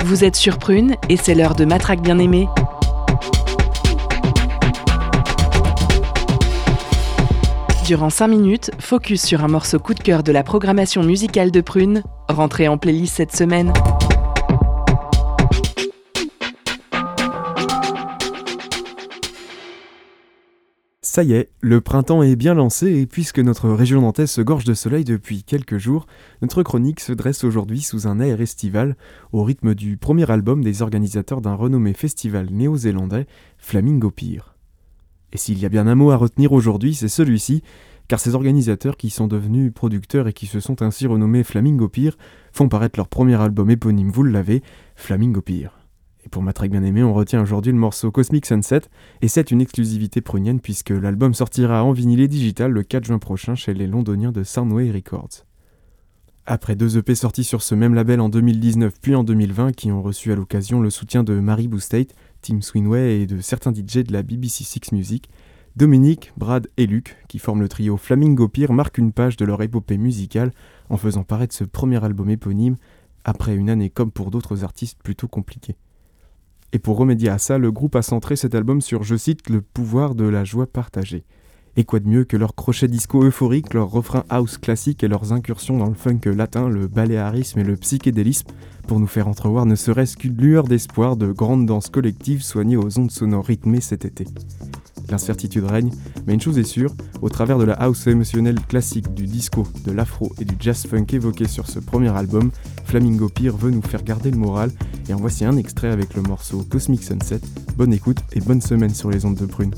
Vous êtes sur Prune et c'est l'heure de Matraque bien-aimée. Durant 5 minutes, focus sur un morceau coup de cœur de la programmation musicale de Prune, rentré en playlist cette semaine. Ça y est, le printemps est bien lancé et puisque notre région nantaise se gorge de soleil depuis quelques jours, notre chronique se dresse aujourd'hui sous un air estival au rythme du premier album des organisateurs d'un renommé festival néo-zélandais, Flamingo Pier. Et s'il y a bien un mot à retenir aujourd'hui, c'est celui-ci, car ces organisateurs qui sont devenus producteurs et qui se sont ainsi renommés Flamingo Pier font paraître leur premier album éponyme, vous l'avez, Flamingo Pier. Et pour Matraque bien-aimée, on retient aujourd'hui le morceau Cosmic Sunset, et c'est une exclusivité prunienne puisque l'album sortira en vinyle et digital le 4 juin prochain chez les londoniens de Soundway Records. Après 2 EP sortis sur ce même label en 2019 puis en 2020 qui ont reçu à l'occasion le soutien de Maribou State, Tim Swinway et de certains DJ de la BBC Six Music, Dominique, Brad et Luc, qui forment le trio Flamingo Pier, marquent une page de leur épopée musicale en faisant paraître ce premier album éponyme après une année comme pour d'autres artistes plutôt compliquée. Et pour remédier à ça, le groupe a centré cet album sur, je cite, le pouvoir de la joie partagée. Et quoi de mieux que leur crochet disco euphorique, leurs refrains house classiques et leurs incursions dans le funk latin, le baléarisme et le psychédélisme pour nous faire entrevoir ne serait-ce qu'une lueur d'espoir de grandes danses collectives soignées aux ondes sonores rythmées cet été. L'incertitude règne, mais une chose est sûre, au travers de la house émotionnelle classique, du disco, de l'afro et du jazz funk évoqués sur ce premier album, Flamingo Pier veut nous faire garder le moral, et en voici un extrait avec le morceau Cosmic Sunset. Bonne écoute et bonne semaine sur les ondes de Prune.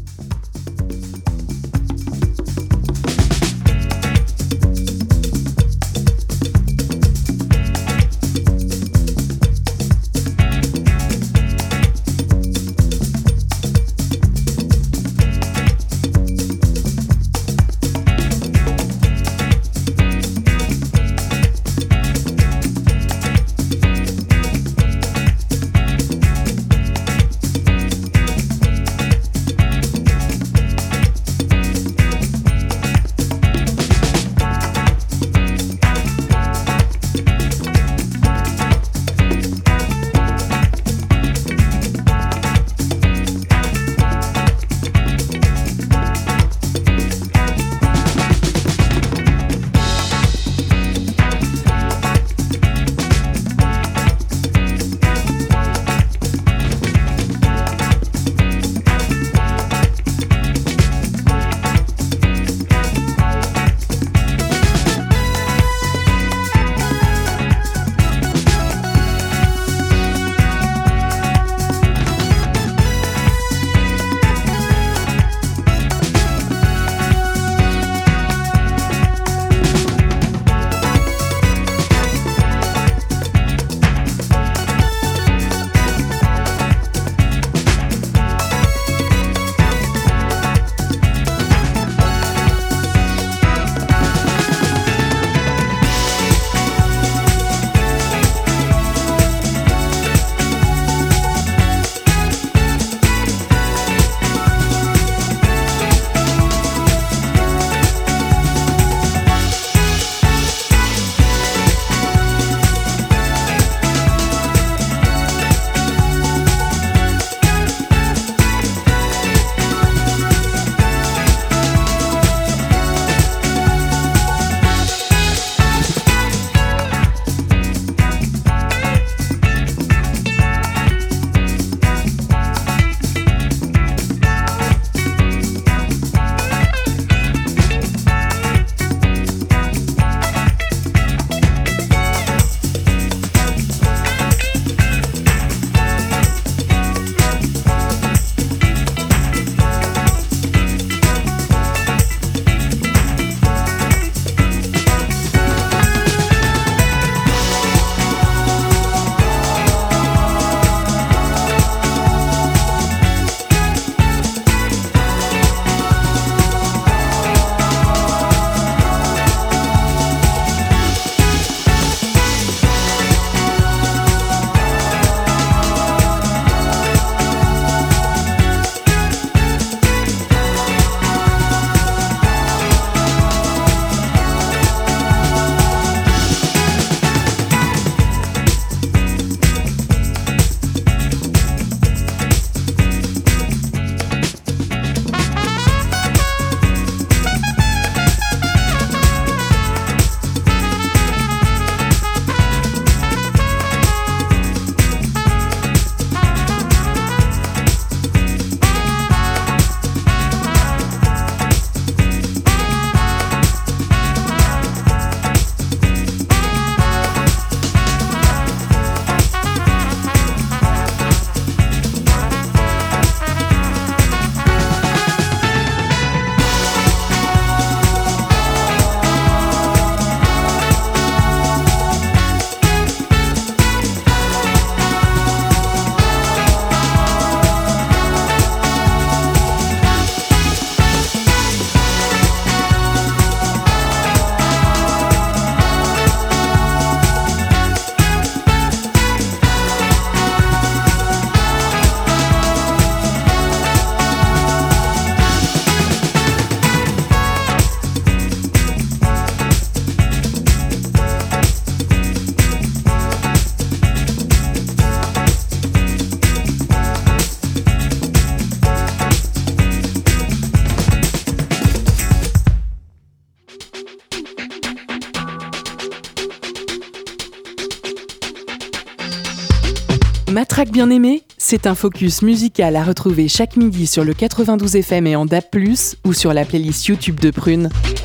track bien aimé, c'est un focus musical à retrouver chaque midi sur le 92 FM et en DAB+, ou sur la playlist YouTube de Prune.